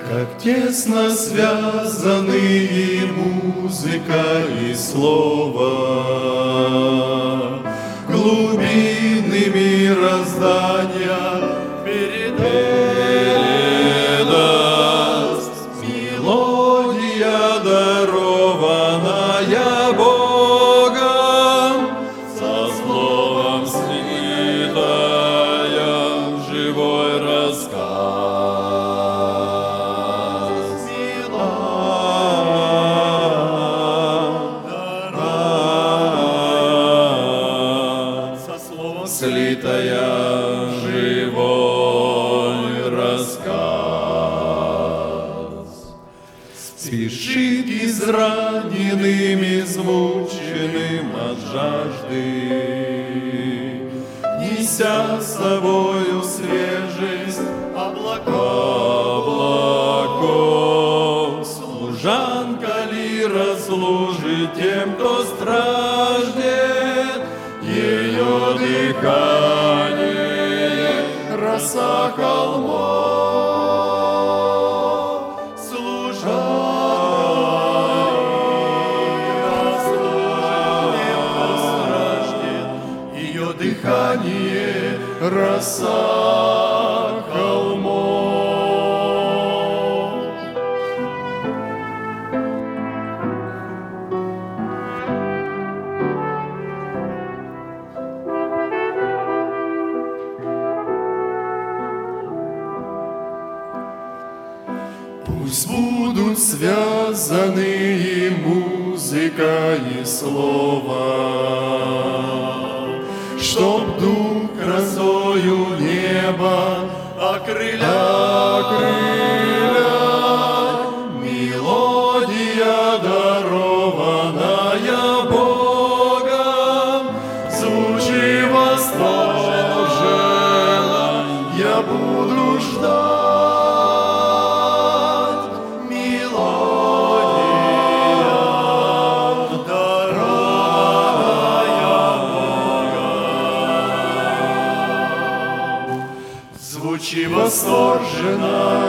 Как тесно связаны и музыка, и слово, глубины мироздания передаст мелодия, дарованная Богом, со словом слитая в живой рассказ. Слитая живой рассказ. Спешит израненным, измученным от жажды, неся с собою свежесть облаков. Служанка лира служит тем, кто страждет, ее дыхание — роса холмов. Служанка служит тем, кто страждет, ее дыхание — роса холмов. Пусть будут связаны и музыка, и слово, чтоб дух красою неба окрыля. Мелодия, дарованная Богом, звучи восторженно, я буду ждать. Звучи восторженно,